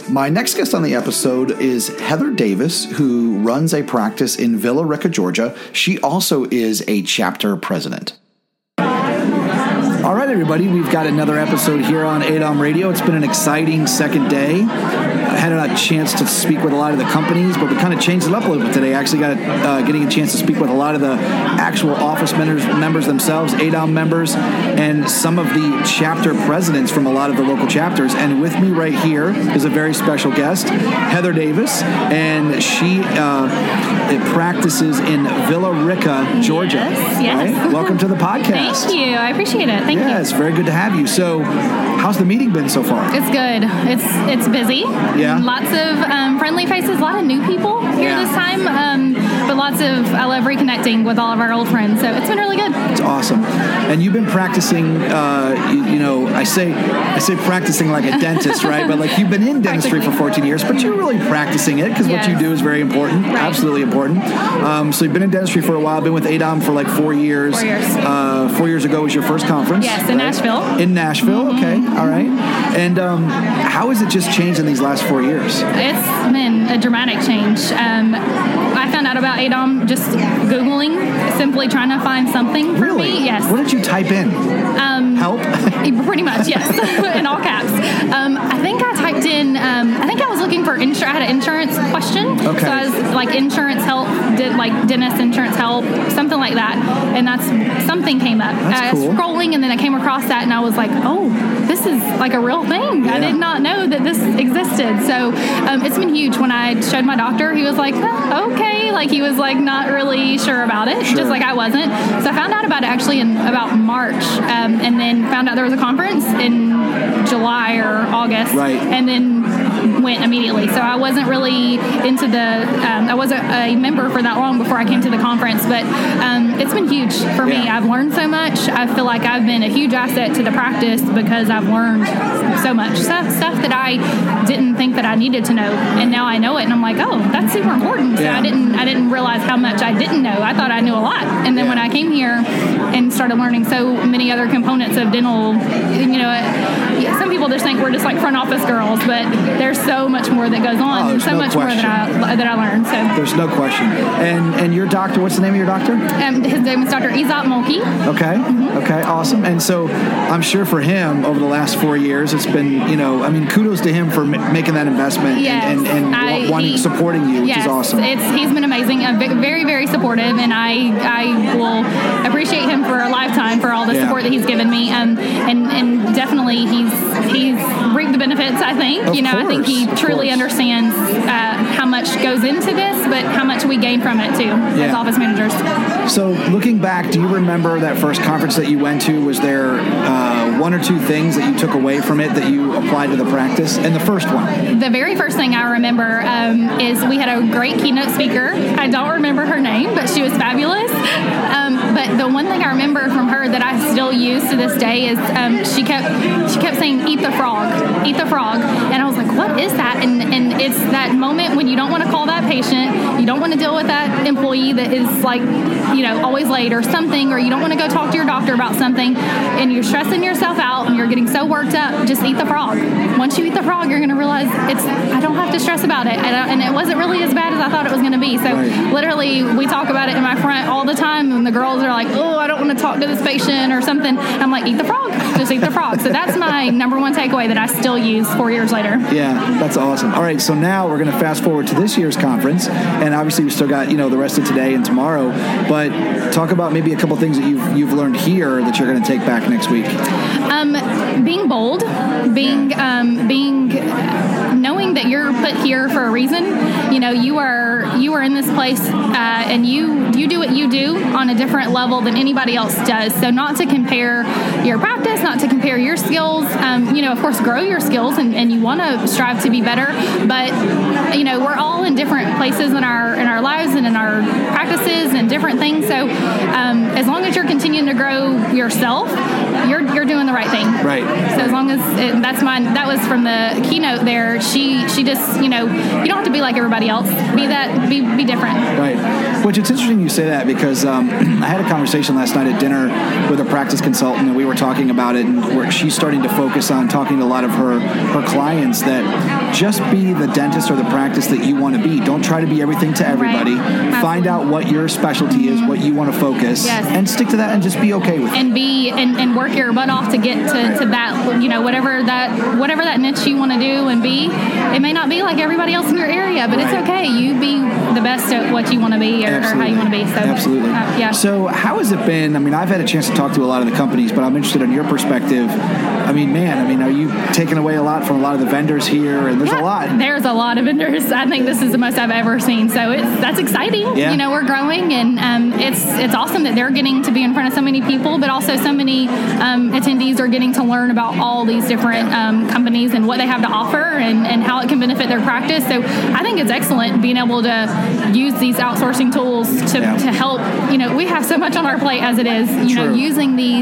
My next guest on the episode is Heather Davis, who runs a practice in Villa Rica, Georgia. She also is a chapter president. All right, everybody, we've got another episode here on ADOM Radio. It's been an exciting second day. I had a chance to speak with a lot of the companies, but we kind of changed it up a little bit today. I actually got getting a chance to speak with a lot of the actual office members themselves, ADOM members, and some of the chapter presidents from a lot of the local chapters. And with me right here is a very special guest, Heather Davis, and she practices in Villa Rica, Georgia. Yes. Right? Welcome to the podcast. Thank you. I appreciate it. Thank you. It's very good to have you. So, how's the meeting been so far? It's good. It's busy. Yeah. Lots of friendly faces. A lot of new people here this time. But I love reconnecting with all of our old friends. So it's been really good. It's awesome. And you've been practicing. I say practicing like a dentist, right? But like you've been in dentistry for 14 years, but you're really practicing it because what you do is very important. Right. Absolutely important. So you've been in dentistry for a while. Been with ADOM for like 4 years. 4 years. 4 years ago was your first conference. Yes, in Nashville. In Nashville, okay, all right. And how has it just changed in these last 4 years? It's been a dramatic change. I found out about ADOM just Googling, simply trying to find something for me. Yes. What did you type in? Help? Pretty much, yes, in all caps. I think I typed in, I think I was looking for, I had an insurance question. Okay. So I was like insurance help, dentist insurance help, something like that. And something came up. That's cool. Scrolling, and then I came across that, and I was like, oh, this is like a real thing. Yeah. I did not know that this existed. So it's been huge. When I showed my doctor, he was like, okay. Like he was like not really sure about it, just like I wasn't. So I found out about it actually in about March, and then found out there was a conference in July or August, right. And then went immediately. So I wasn't really into I wasn't a member for that long before I came to the conference, but it's been huge for me. I've learned so much. I feel like I've been a huge asset to the practice because I've learned so much stuff that I didn't think that I needed to know, and now I know it, and I'm like, oh, that's super important. So I didn't realize how much I didn't know. I thought I knew a lot, and then when I came here and started learning so many other components of dental, some people just think we're just like front office girls, but there's so much more that goes on, and so much more that I learned. So there's no question. And your doctor, what's the name of your doctor? His name is Dr. Izat Mulkey. Okay. Mm-hmm. Okay. Awesome. And so I'm sure for him over the last 4 years, it's been, kudos to him for making that investment and supporting you, which is awesome. He's been amazing. Very, very supportive, and I will appreciate him for a lifetime for all the support that he's given me. And definitely he's reaped the benefits, I think. I think he truly understands how much goes into this, but how much we gain from it too as office managers. So looking back, do you remember that first conference that you went to? Was there one or two things that you took away from it that you applied to the practice? And the first one? The very first thing I remember is we had a great keynote speaker. I don't remember her name, but she was fabulous. But the one thing I remember from her that I still use to this day is she kept saying, eat the frog, and I was like, what is that? And it's that moment when you don't want to call that patient, you don't want to deal with that employee that is like, always late or something, or you don't want to go talk to your doctor about something, and you're stressing yourself out and you're getting so worked up. Just eat the frog. Once you eat the frog, you're going to realize I don't have to stress about it, and it wasn't really as bad as I thought it was going to be. So literally, we talk about it in my front all the time, and the girls are like, oh, I don't want to talk to this patient or something. And I'm like, eat the frog. Just eat the frog. So that's my number one takeaway that I still use 4 years later. Yeah, that's awesome. All right, so now we're going to fast forward to this year's conference, and obviously we still got the rest of today and tomorrow. But talk about maybe a couple things that you've learned here that you're going to take back next week. Being bold, knowing that you're put here for a reason. You are in this place, and you do what you do on a different level than anybody else does. So not to compare your practice, not to compare your skills. Of course, grow your skills, and you want to strive to be better. But we're all in different places in our lives and in our practices and different things. So as long as you're continuing to grow yourself, you're doing the right thing. Right. So as long as that was from the keynote there. She just you don't have to be like everybody else. Be different. Right. Which it's interesting you say that because I had a conversation last night at dinner with a practice consultant, and we were talking about it, and where she's starting to focus on talking to a lot of her clients that just be the dentist or the practice that you want to be. Don't try to be everything to everybody. Right. Find out what your specialty is, what you want to focus, and stick to that, and just be okay with it. And work your butt off to get to that, whatever that niche you want to do and be. It may not be like everybody else in your area, but it's okay. You be the best at what you want to be or how you want to be. So, absolutely. So how has it been? I mean, I've had a chance to talk to a lot of the companies, but I'm interested in your perspective. I mean, are you taking away a lot from a lot of the vendors here? And there's a lot. There's a lot of vendors. I think this is the most I've ever seen. So that's exciting. Yeah. We're growing, and it's awesome that they're getting to be in front of so many people, but also so many attendees are getting to learn about all these different companies and what they have to offer and how it can benefit their practice. So I think it's excellent being able to use these outsourcing tools to help. We have so much on our plate as it is. Using these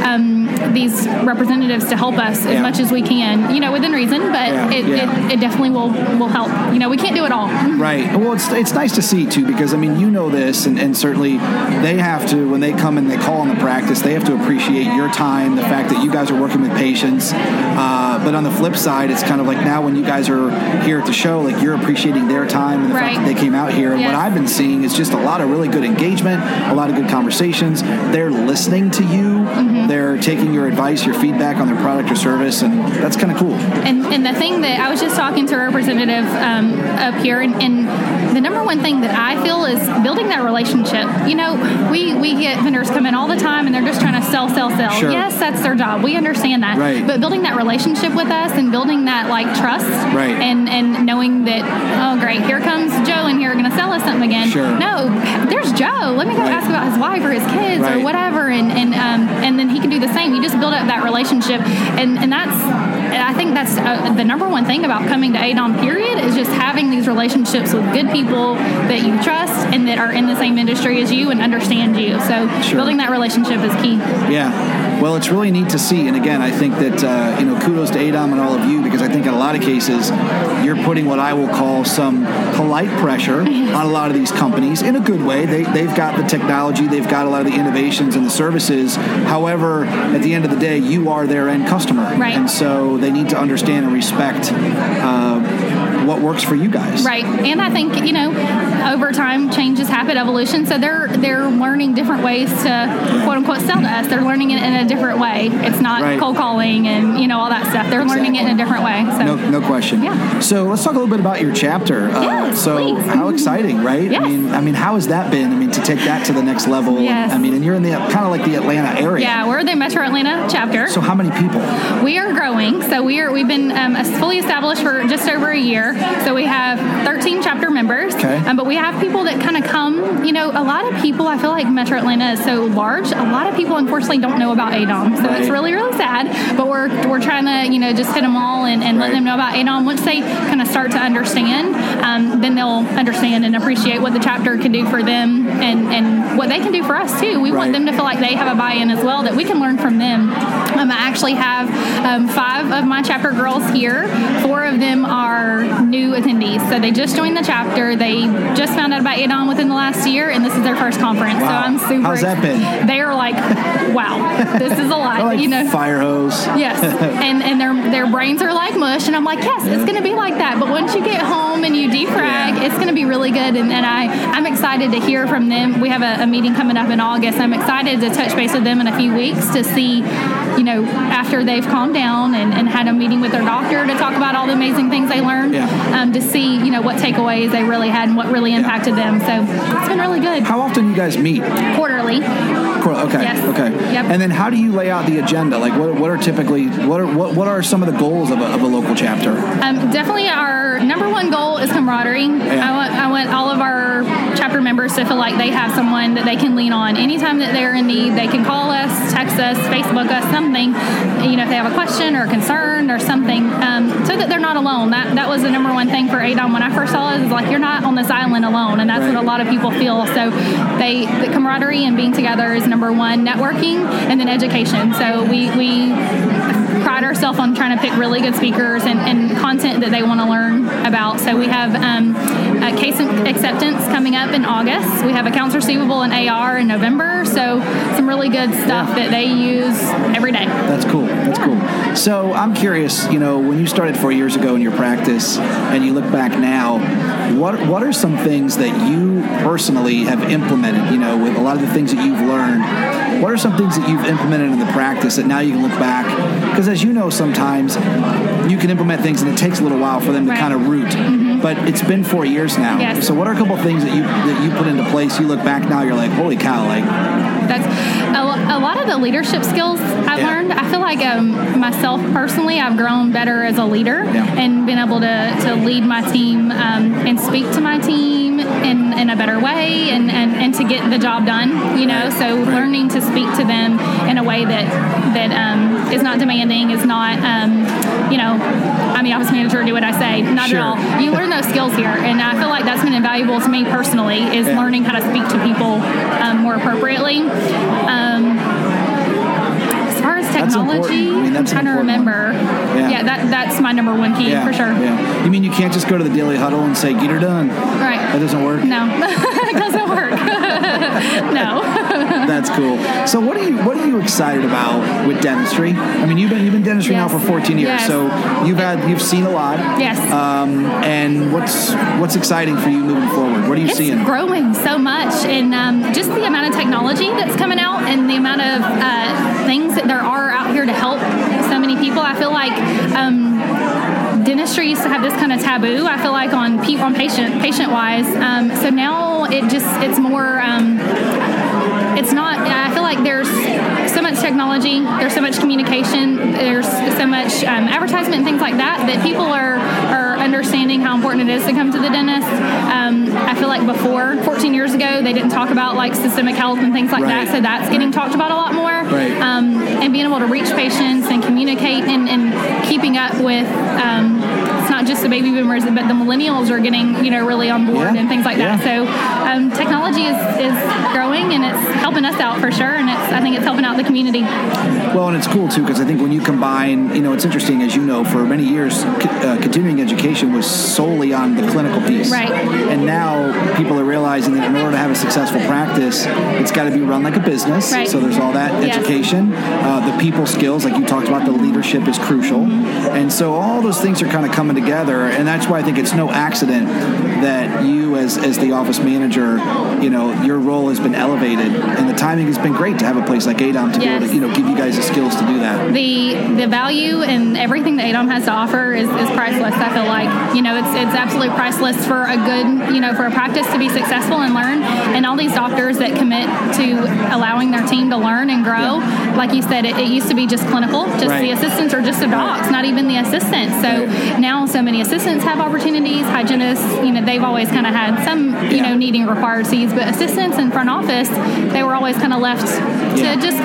representatives to help us as much as we can, within reason, but it definitely will help. We can't do it all. Right. Well, it's nice to see, too, because, this, and certainly they have to, when they come and they call on the practice, they have to appreciate your time, the fact that you guys are working with patients. But on the flip side, it's kind of like now when you guys are here at the show, like you're appreciating their time and the fact that they came out here. And what I've been seeing is just a lot of really good engagement, a lot of good conversations. They're listening to you. Mm-hmm. They're taking your advice, your feedback on their product or service, and that's kind of cool. And the thing that I was just talking to a representative up here, and the number one thing that I feel is building that relationship. We get vendors come in all the time, and they're just trying to sell. Sure. Yes, that's their job. We understand that. Right. But building that relationship with us and building that trust, and knowing that, oh great, here comes Joe in here going to sell us something again. Sure. No, there's Joe. Let me go ask about his wife or his kids or whatever, and then he can do the same. You just build up that relationship, and I think that's the number one thing about coming to ADOM, period, is just having these relationships with good people that you trust and that are in the same industry as you and understand you. So building that relationship is key. Yeah. Well, it's really neat to see. And again, I think that, kudos to ADOM and all of you, because I think in a lot of cases, you're putting what I will call some polite pressure on a lot of these companies in a good way. They've got the technology, they've got a lot of the innovations and the services. However, at the end of the day, you are their end customer. Right. And so they need to understand and respect what works for you guys. Right. And I think, over time, changes happen, evolution. So they're learning different ways to, quote unquote, sell to us. They're learning it in a different way. It's not cold calling and, all that stuff. They're learning it in a different way. So. No question. Yeah. So let's talk a little bit about your chapter. Please. How exciting, right? Yes. I mean, how has that been? To take that to the next level. Yes. And you're in the kind of like the Atlanta area. Yeah, we're the Metro Atlanta chapter. So how many people? We are growing. So we've been fully established for just over a year. So we have 13 chapter members. Okay. But we have people that kind of come. A lot of people, I feel like Metro Atlanta is so large. A lot of people, unfortunately, don't know about ADOM. So it's really, really sad. But we're trying to, just hit them all and let them know about ADOM. Once they kind of start to understand, then they'll understand and appreciate what the chapter can do for them and what they can do for us, too. We want them to feel like they have a buy-in as well, that we can learn from them. I actually have 5 of my chapter girls here. 4 of them are new attendees. So they just joined the chapter. They just found out about ADOM within the last year, and this is their first conference. Wow. So I'm super How's that been? They are like, wow, this is a lot. Fire hose. Yes. and their brains are like mush. And I'm like, yes, it's going to be like that. But once you get home and you defrag, it's going to be really good. And I'm excited to hear from them. We have a meeting coming up in August. I'm excited to touch base with them in a few weeks to see, after they've calmed down and had a meeting with their doctor to talk about all the amazing things they learned, to see, what takeaways they really had and what really impacted them. So it's been really good. How often do you guys meet? Quarterly. Okay. Yes. Okay. Yep. And then how do you lay out the agenda? Like what are some of the goals of a local chapter? Definitely our number one goal is camaraderie. Yeah. I want all of our chapter members to feel like they have someone that they can lean on. Anytime that they're in need, they can call us, text us, Facebook us, something, if they have a question or a concern or something, so that they're not alone. That was the number one thing for ADOM when I first saw it, is like, you're not on this island alone, and that's what a lot of people feel. So the camaraderie and being together is number one. Networking, and then education. So we pride ourselves on trying to pick really good speakers and content that they want to learn about. So we have case acceptance coming up in August. We have accounts receivable and AR in November. So some really good stuff that they use every day. That's cool. That's cool. So I'm curious, when you started 4 years ago in your practice and you look back now, what are some things that you personally have implemented, with a lot of the things that you've learned? What are some things that you've implemented in the practice that now you can look back? Because as you know, sometimes you can implement things and it takes a little while for them to kind of root. Mm-hmm. But it's been 4 years now. Yes. So what are a couple of things that you put into place? You look back now, you're like, holy cow, That's a lot of the leadership skills I've learned. I feel like myself personally, I've grown better as a leader and been able to lead my team and speak to my team in a better way and to get the job done, So learning to speak to them in a way that is not demanding, is not, I'm the office manager, do what I say. Not at all. You learn those skills here, and I feel like that's been invaluable to me personally, is learning how to speak to people more appropriately. As far as technology, I'm trying to remember. That's my number one key for sure. Yeah. You mean you can't just go to the daily huddle and say, get her done? Right. That doesn't work? No. It doesn't work. No. That's cool. So what are you excited about with dentistry? I mean, you've been dentistry now for 14 years, so you've seen a lot. Yes. And what's exciting for you moving forward? What are you seeing? It's growing so much, and just the amount of technology that's coming out, and the amount of things that there are out here to help so many people. I feel like dentistry used to have this kind of taboo, I feel like, on patient wise. So now it's more. It's not. I feel like there's so much technology, there's so much communication, there's so much advertisement and things like that people are understanding how important it is to come to the dentist. I feel like before, 14 years ago, they didn't talk about like systemic health and things like that, so that's getting talked about a lot more. Right. And being able to reach patients and communicate and keeping up with. It's not just the baby boomers, but the millennials are getting, really on board and things like that. So technology is growing, and it's helping us out for sure, and I think it's helping out the community. Well, and it's cool too, because I think when you combine, it's interesting, as you know, for many years, continuing education was solely on the clinical piece. Right. And now people are realizing that in order to have a successful practice, it's got to be run like a business. Right. So there's all that education, the people skills, like you talked about, the leadership is crucial. And so all those things are kind of coming together, and that's why I think it's no accident that you as the office manager, your role has been elevated, and the timing has been great to have a place like AADOM to be able to, give you guys the skills to do that. The value and everything that AADOM has to offer is priceless. I feel like, it's absolutely priceless for a good, for a practice to be successful and learn, and all these doctors that commit to allowing their team to learn and grow. Like you said, it used to be just clinical, just the assistants or just the docs, not even the assistants. So now so many assistants have opportunities, hygienists, they've always kind of had some, needing required C's, but assistants in front office, they were always kind of left to just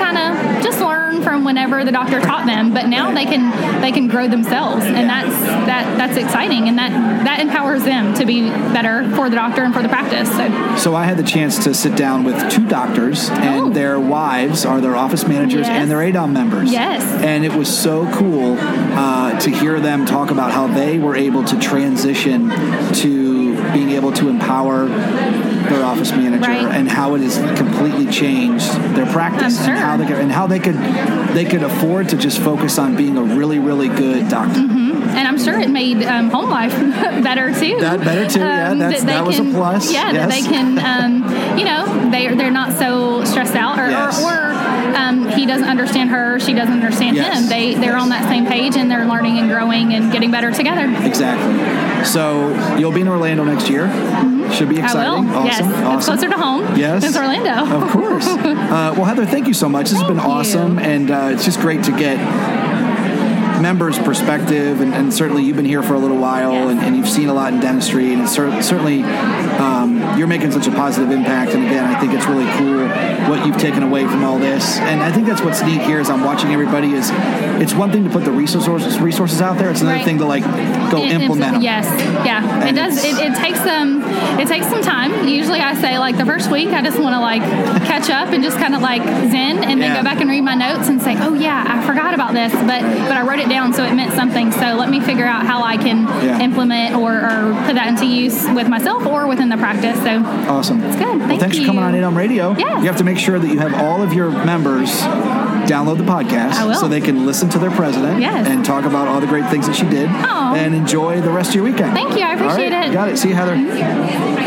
learn from whenever the doctor taught them. But now they can grow themselves, and that's exciting, and that empowers them to be better for the doctor and for the practice. So I had the chance to sit down with two doctors, and their wives are their office managers and their AADOM members. Yes. And it was so cool to hear them talk about how they were able to transition to being able to empower their office manager and how it has completely changed their practice and how they could afford to just focus on being a really, really good doctor. Mm-hmm. And I'm sure it made home life better too. That was a plus. Yeah, that they can, they're not so stressed out, or he doesn't understand her, she doesn't understand him. They're on that same page, and they're learning and growing and getting better together. Exactly. So you'll be in Orlando next year. Mm-hmm. Should be exciting. I will. Awesome. Yes. Awesome. It's closer to home. Yes. It's Orlando. Of course. Well, Heather, thank you so much. This has been awesome, and it's just great to get members' perspective, and certainly you've been here for a little while, and you've seen a lot in dentistry, and it's certainly you're making such a positive impact. And again, I think it's really cool what you've taken away from all this. And I think that's what's neat here as I'm watching everybody is it's one thing to put the resources out there. It's another thing to go implement them. Yes, yeah, and it does. It takes some time. Usually, I say the first week, I just want to catch up and just kind of zen, and then go back and read my notes and say, oh yeah, I forgot about this, but I wrote it down, so it meant something. So let me figure out how I can implement or or put that into use with myself or within the practice. So awesome. It's good. Thanks for coming on In On Radio. Yes. You have to make sure that you have all of your members download the podcast so they can listen to their president and talk about all the great things that she did and enjoy the rest of your weekend. Thank you. I appreciate it. Got it. See you, Heather.